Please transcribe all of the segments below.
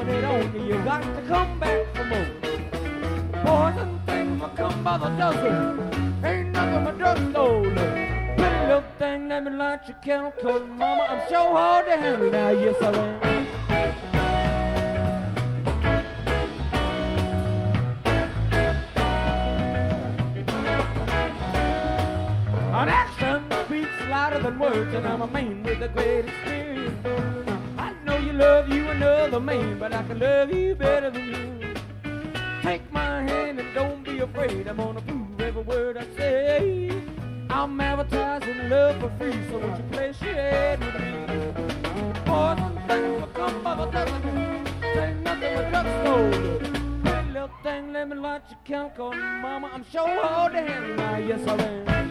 rubbing it on you. You got to come back for more. Poison things will come by the dozen. Ain't nothing but drugstore. Pretty little thing, let me light your candle, 'cause mama, I'm so hard to handle now. Yes, I am. An action speaks louder than words, and I'm a man with a great experience. I know you love you another man, but I can love you better than you. Take my hand and don't be afraid. I'm gonna prove every word I say. I'm advertising love for free, so won't you play shade with me? Poison things will come by the dozen. Ain't nothing but drugstore. Pretty little thing, let me light your count, 'cause mama, I'm so hard to handle now. Yes, I am.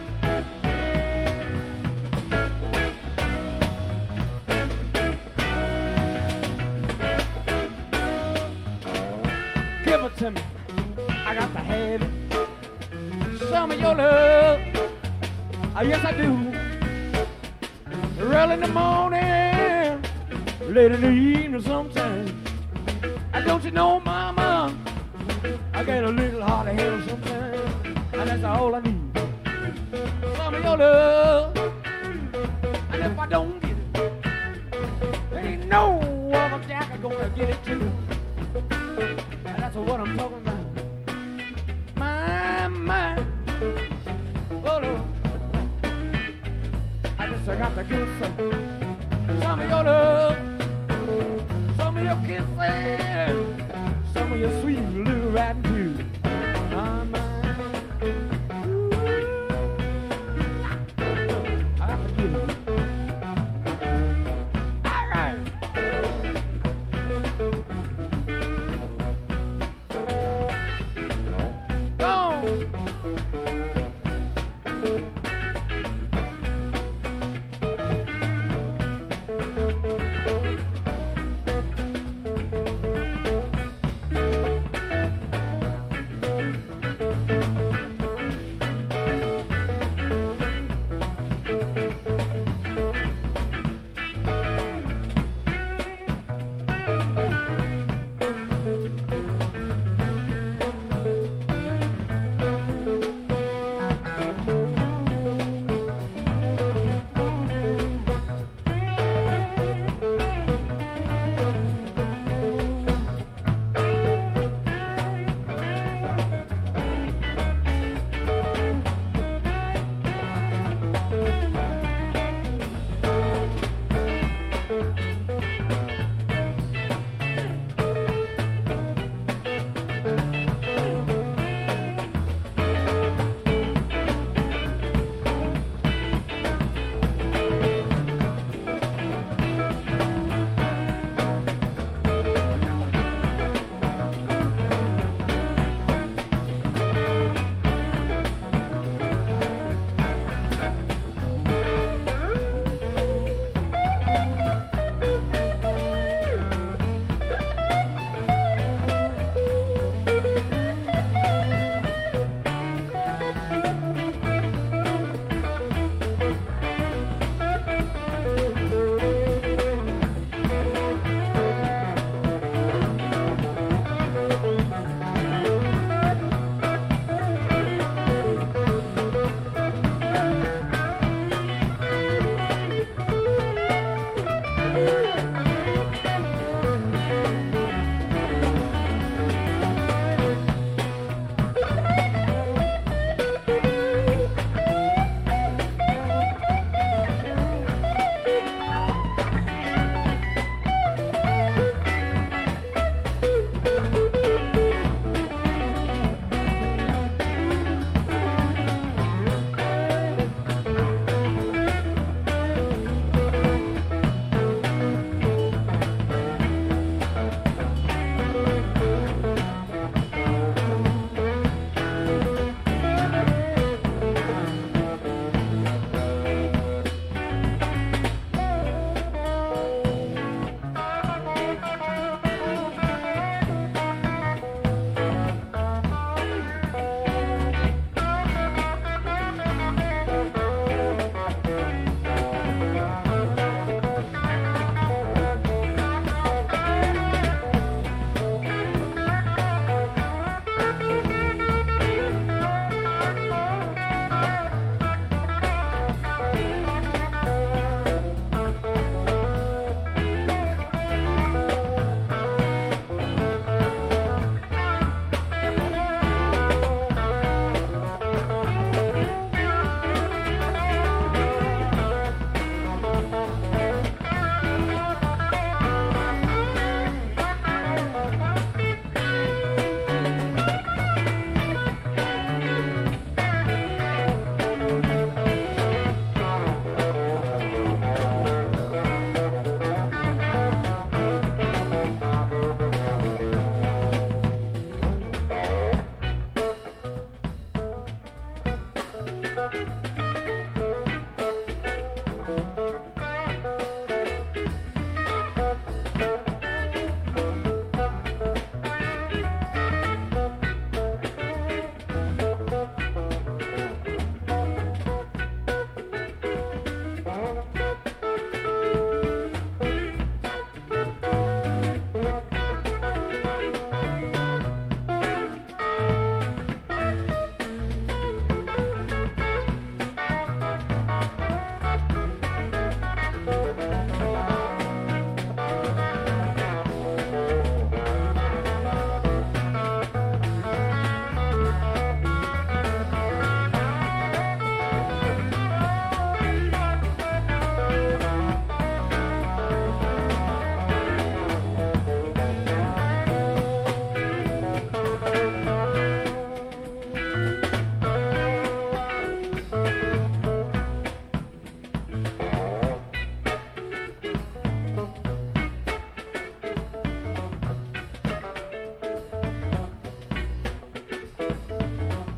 Give it to me, I got to have it. Some of your love, yes I do. Early in the morning, late in the evening sometime. Don't you know, mama, I get a little hard to handle sometimes, and that's all I need. Some of your love, and if I don't get it, there ain't no other jacker gonna get it too. And that's what I'm talking about. My, oh Lord, I got to give some of your love, some of your kisses, some of your sweet little riding too. My, I got to give it. All right.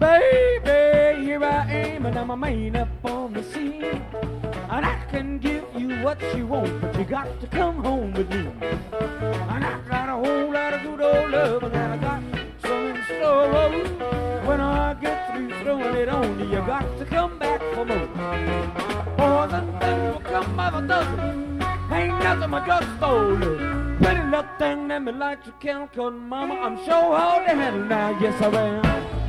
baby, here I am, and I'm a man up on the scene. And I can give you what you want, but you got to come home with me. And I got a whole lot of good old love, and I got some in store. When I get through throwing it on you, you got to come back for more. More than things will come by the dozen. Ain't nothing but just for love. Pretty little thing that me like to count, 'cause mama, I'm sure hard to handle now, yes I am.